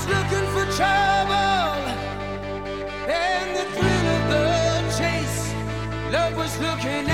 was looking for trouble and the thrill of the chase. Love was looking